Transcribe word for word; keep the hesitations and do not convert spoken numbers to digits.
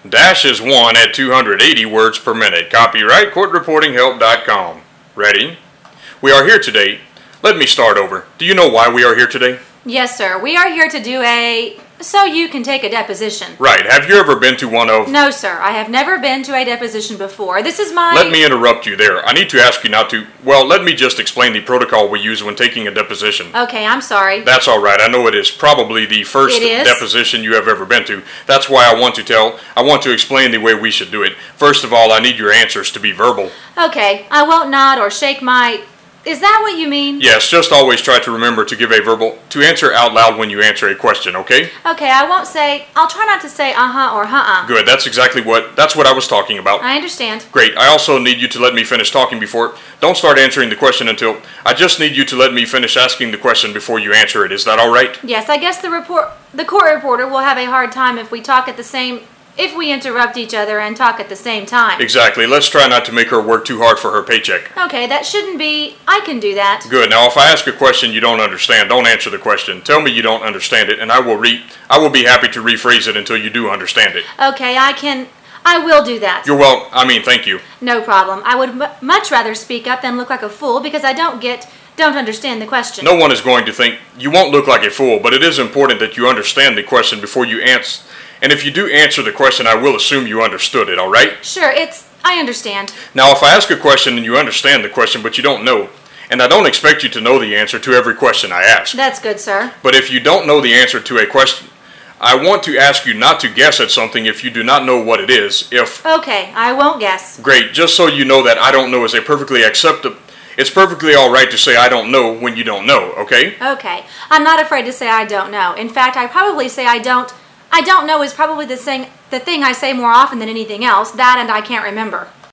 Dash is one at two hundred eighty words per minute. Copyright court reporting help dot com. Ready? We are here today. Let me start over. Do you know why we are here today? Yes, sir. We are here to do a... so you can take a deposition. Right. Have you ever been to one of... No, sir. I have never been to a deposition before. This is my... Let me interrupt you there. I need to ask you not to... Well, let me just explain the protocol we use when taking a deposition. Okay, I'm sorry. That's all right. I know it is probably the first It is? deposition you have ever been to. That's why I want to tell... I want to explain the way we should do it. First of all, I need your answers to be verbal. Okay, I won't nod or shake my... Is that what you mean? Yes, just always try to remember to give a verbal... to answer out loud when you answer a question, okay? Okay, I won't say... I'll try not to say uh-huh or huh-uh. Good. That's exactly what... That's what I was talking about. I understand. Great. I also need you to let me finish talking before... Don't start answering the question until... I just need you to let me finish asking the question before you answer it. Is that all right? Yes, I guess the report... the court reporter will have a hard time if we talk at the same... if we interrupt each other and talk at the same time. Exactly. Let's try not to make her work too hard for her paycheck. Okay, that shouldn't be... I can do that. Good. Now, if I ask a question you don't understand, don't answer the question. Tell me you don't understand it, and I will re... I will be happy to rephrase it until you do understand it. Okay, I can... I will do that. You're well... I mean, thank you. No problem. I would m much rather speak up than look like a fool because I don't get... don't understand the question. No one is going to think... You won't look like a fool, but it is important that you understand the question before you answer... And if you do answer the question, I will assume you understood it, all right? Sure, it's... I understand. Now, if I ask a question and you understand the question, but you don't know, and I don't expect you to know the answer to every question I ask. That's good, sir. But if you don't know the answer to a question, I want to ask you not to guess at something if you do not know what it is. If... Okay, I won't guess. Great, just so you know that I don't know is a perfectly acceptable... It's perfectly all right to say I don't know when you don't know, okay? Okay. I'm not afraid to say I don't know. In fact, I probably say I don't... I don't know is probably the thing, the thing I say more often than anything else. That and I can't remember.